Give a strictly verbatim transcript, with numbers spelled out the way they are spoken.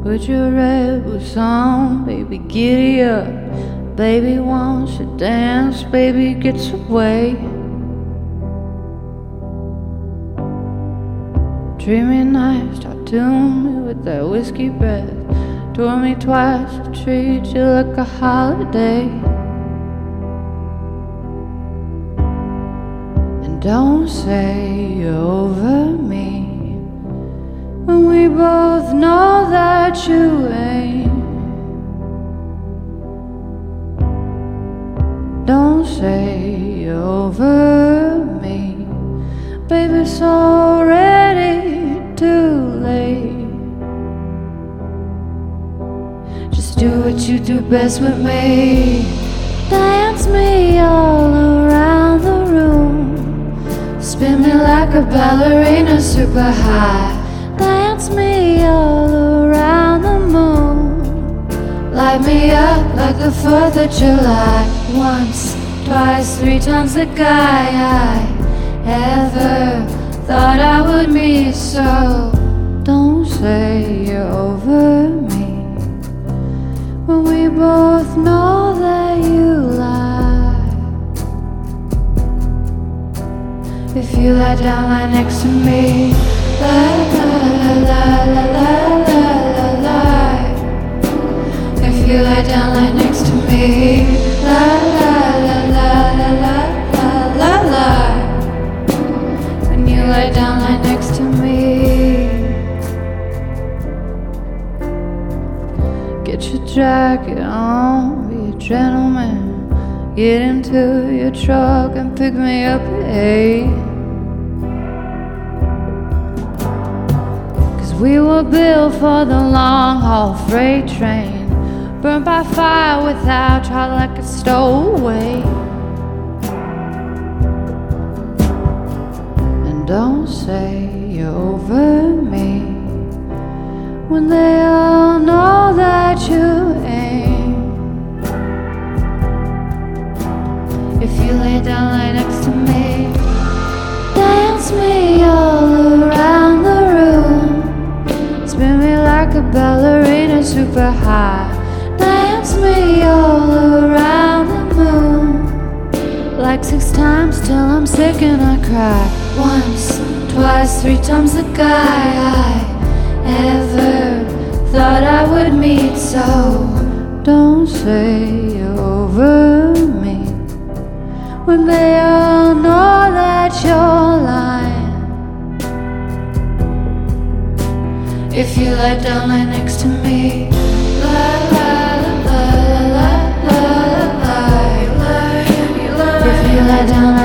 Put your red boots on, baby, giddy up. Baby wants to dance, baby gets away. Dreamy nights tattooed me with that whiskey breath. Tore me twice to treat you like a holiday. And don't say you're over me when we both know that you ain't. Don't say you're over me, baby, it's already too late. Just do what you do best with me. Dance me all around the room. Spin me like a ballerina super high. Dance me all around the moon. Light me up like the fourth of July. Once, twice, three times the guy I ever thought I would meet. So don't say you're over me when we both know that you lie. If you lie down, lie next to me. Lie, lie, lie, lie, lie, lie, lie, lie. If you lie down, lie next to me. Lie, lie, lie, lie, lie, lie, lie, lie. When you lie down, lie next to me. Get your jacket on, be a gentleman. Get into your truck and pick me up at eight. We were built for the long haul freight train, burned by fire without trial like a stowaway. And don't say you're over me when they all know that you ain't. If you lay down right next to me, dance me all around the room. Spin me like a ballerina super high. Dance me all around the moon. Like six times till I'm sick and I cry. Once, twice, three times the guy I ever thought I would meet. So don't say you're over me when they all know that you're lying. If you lie down, lie next to me. Lie, lie, lie, lie, lie, lie, lie. If you lie down,